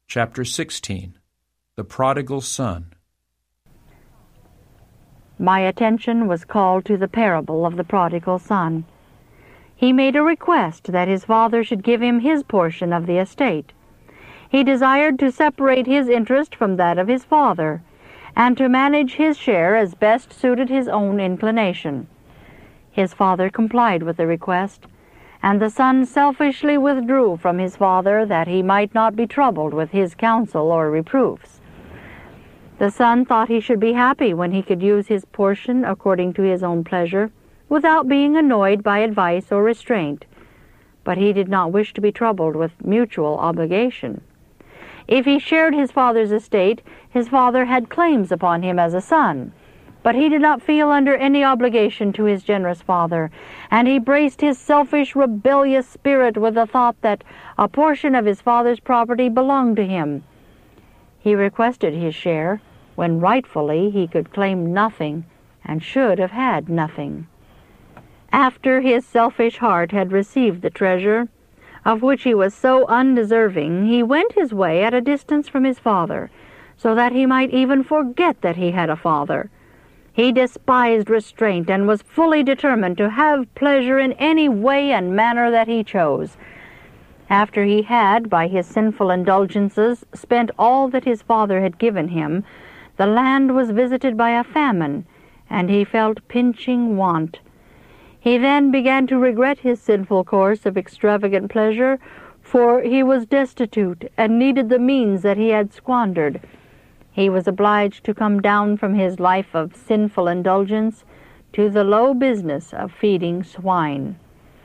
Chapter 16. The Prodigal Son. My attention was called to the parable of the prodigal son. He made a request that his father should give him his portion of the estate. He desired to separate his interest from that of his father, and to manage his share as best suited his own inclination. His father complied with the request, and the son selfishly withdrew from his father that he might not be troubled with his counsel or reproofs. The son thought he should be happy when he could use his portion according to his own pleasure, without being annoyed by advice or restraint, but he did not wish to be troubled with mutual obligation. If he shared his father's estate, his father had claims upon him as a son, but he did not feel under any obligation to his generous father, and he braced his selfish, rebellious spirit with the thought that a portion of his father's property belonged to him. He requested his share, when rightfully he could claim nothing, and should have had nothing. After his selfish heart had received the treasure, of which he was so undeserving, he went his way at a distance from his father, so that he might even forget that he had a father. He despised restraint and was fully determined to have pleasure in any way and manner that he chose. After he had, by his sinful indulgences, spent all that his father had given him, the land was visited by a famine, and he felt pinching want. He then began to regret his sinful course of extravagant pleasure, for he was destitute and needed the means that he had squandered. He was obliged to come down from his life of sinful indulgence to the low business of feeding swine.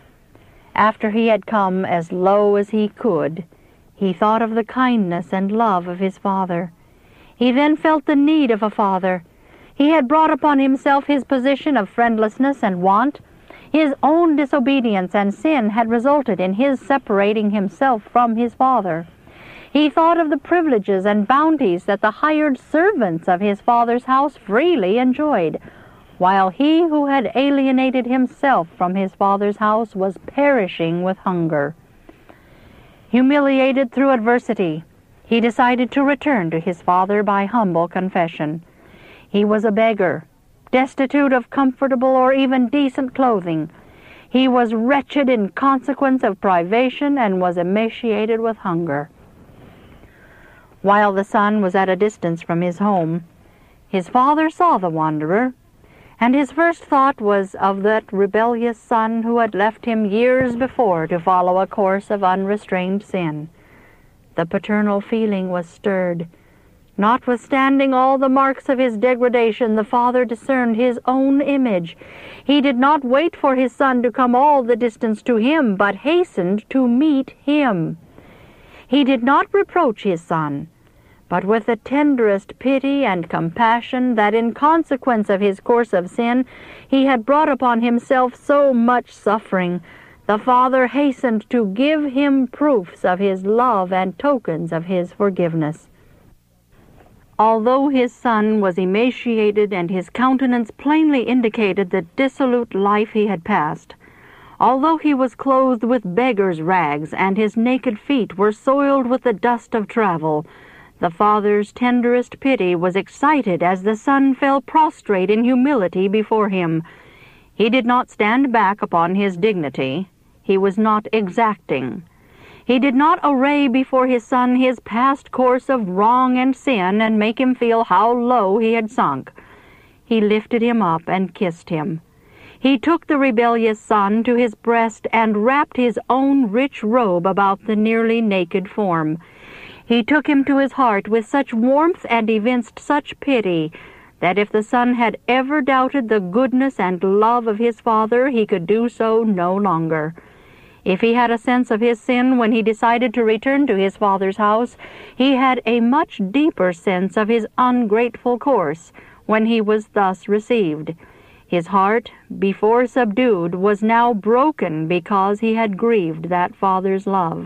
After he had come as low as he could, he thought of the kindness and love of his father. He then felt the need of a father. He had brought upon himself his position of friendlessness and want. His own disobedience and sin had resulted in his separating himself from his father. He thought of the privileges and bounties that the hired servants of his father's house freely enjoyed, while he who had alienated himself from his father's house was perishing with hunger. Humiliated through adversity, he decided to return to his father by humble confession. He was a beggar, destitute of comfortable or even decent clothing. He was wretched in consequence of privation and was emaciated with hunger. While the son was at a distance from his home, his father saw the wanderer, and his first thought was of that rebellious son who had left him years before to follow a course of unrestrained sin. The paternal feeling was stirred. Notwithstanding all the marks of his degradation, the father discerned his own image. He did not wait for his son to come all the distance to him, but hastened to meet him. He did not reproach his son, but with the tenderest pity and compassion that in consequence of his course of sin he had brought upon himself so much suffering, the father hastened to give him proofs of his love and tokens of his forgiveness. Although his son was emaciated and his countenance plainly indicated the dissolute life he had passed, although he was clothed with beggar's rags and his naked feet were soiled with the dust of travel, the father's tenderest pity was excited as the son fell prostrate in humility before him. He did not stand back upon his dignity. He was not exacting. He did not array before his son his past course of wrong and sin and make him feel how low he had sunk. He lifted him up and kissed him. He took the rebellious son to his breast and wrapped his own rich robe about the nearly naked form. He took him to his heart with such warmth and evinced such pity that if the son had ever doubted the goodness and love of his father, he could do so no longer. If he had a sense of his sin when he decided to return to his father's house, he had a much deeper sense of his ungrateful course when he was thus received. His heart, before subdued, was now broken because he had grieved that father's love.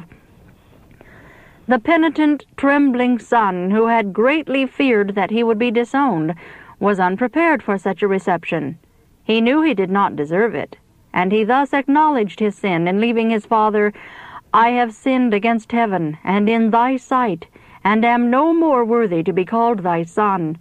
The penitent, trembling son, who had greatly feared that he would be disowned, was unprepared for such a reception. He knew he did not deserve it, and he thus acknowledged his sin in leaving his father. "I have sinned against heaven and in thy sight, and am no more worthy to be called thy son.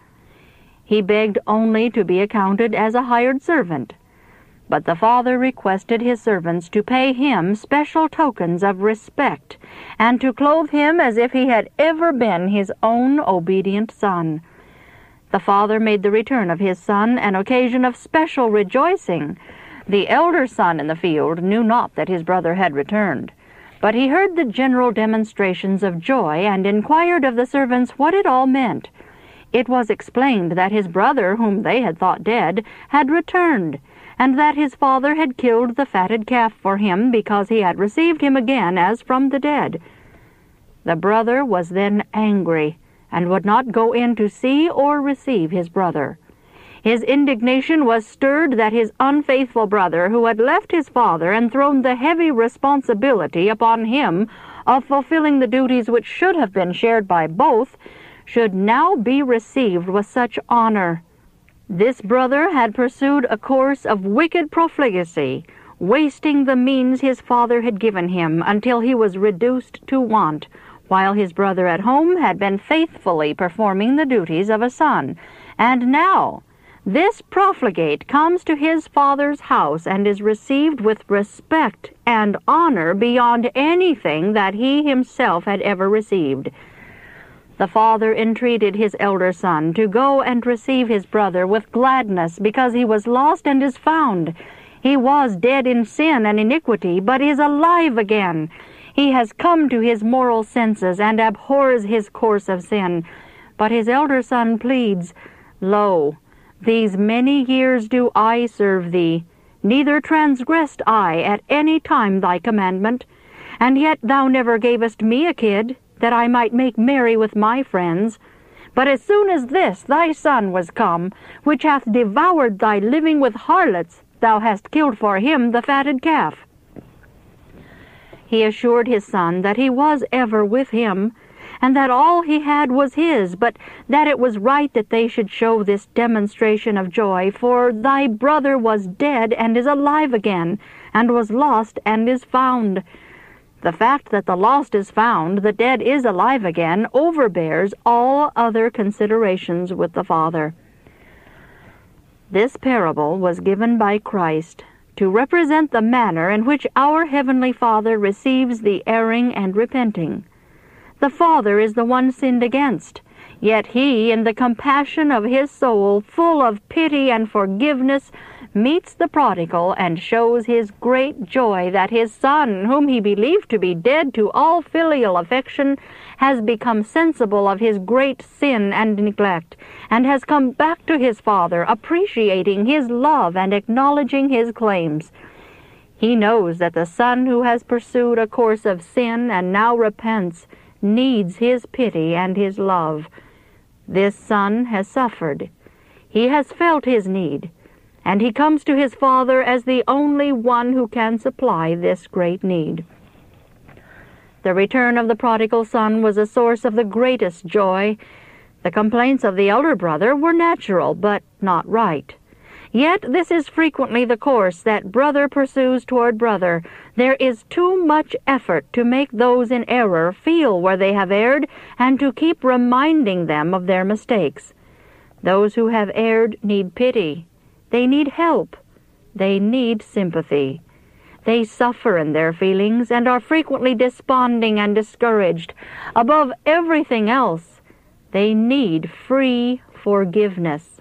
He begged only to be accounted as a hired servant. But the father requested his servants to pay him special tokens of respect, and to clothe him as if he had ever been his own obedient son. The father made the return of his son an occasion of special rejoicing. The elder son in the field knew not that his brother had returned, but he heard the general demonstrations of joy, and inquired of the servants what it all meant. It was explained that his brother, whom they had thought dead, had returned, and that his father had killed the fatted calf for him because he had received him again as from the dead. The brother was then angry, and would not go in to see or receive his brother. His indignation was stirred that his unfaithful brother, who had left his father and thrown the heavy responsibility upon him of fulfilling the duties which should have been shared by both, should now be received with such honor. This brother had pursued a course of wicked profligacy, wasting the means his father had given him until he was reduced to want, while his brother at home had been faithfully performing the duties of a son. And now this profligate comes to his father's house and is received with respect and honor beyond anything that he himself had ever received. The father entreated his elder son to go and receive his brother with gladness, because he was lost and is found. He was dead in sin and iniquity, but is alive again. He has come to his moral senses, and abhors his course of sin. But his elder son pleads, Lo, these many years do I serve thee, neither transgressed I at any time thy commandment, and yet thou never gavest me a kid, that I might make merry with my friends. But as soon as this thy son was come, which hath devoured thy living with harlots, thou hast killed for him the fatted calf. He assured his son that he was ever with him, and that all he had was his, but that it was right that they should show this demonstration of joy, for thy brother was dead and is alive again, and was lost and is found. The fact that the lost is found, the dead is alive again, overbears all other considerations with the father. This parable was given by Christ to represent the manner in which our Heavenly Father receives the erring and repenting. The Father is the one sinned against, yet He, in the compassion of His soul, full of pity and forgiveness, meets the prodigal and shows His great joy that His Son, whom He believed to be dead to all filial affection, has become sensible of his great sin and neglect, and has come back to his Father, appreciating His love and acknowledging His claims. He knows that the son who has pursued a course of sin and now repents needs His pity and His love. This son has suffered. He has felt his need, and he comes to his Father as the only one who can supply this great need. The return of the prodigal son was a source of the greatest joy. The complaints of the elder brother were natural, but not right. Yet this is frequently the course that brother pursues toward brother. There is too much effort to make those in error feel where they have erred, and to keep reminding them of their mistakes. Those who have erred need pity. They need help. They need sympathy. They suffer in their feelings and are frequently desponding and discouraged. Above everything else, they need free forgiveness.